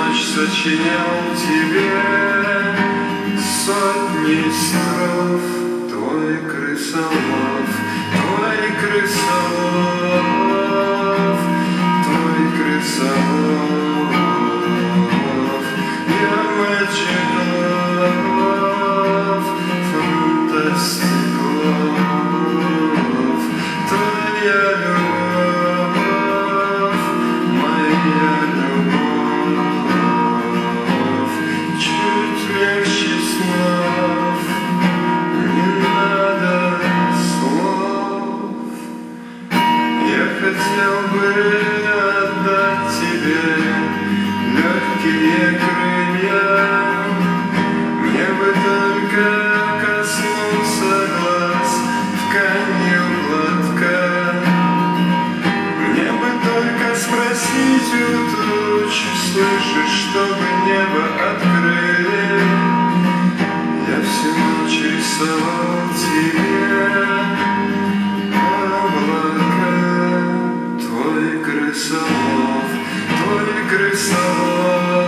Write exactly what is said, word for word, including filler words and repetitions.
ночь сочинял тебе сотни строф. Твой крысолов, твой крысолов, твой крысолов. Я мальчиков, фантастиков. Твоя любовь, моя любовь, чуть легче слов, не надо слов. Я хотел бы отдать тебе легкие крылья, мне бы только коснуться глаз тканью гладко. Мне бы только спросить у туч, слышишь, чтобы небо открыли. Я всю ночь рисовал тебе облака. Твой крысолов, твой крысолов.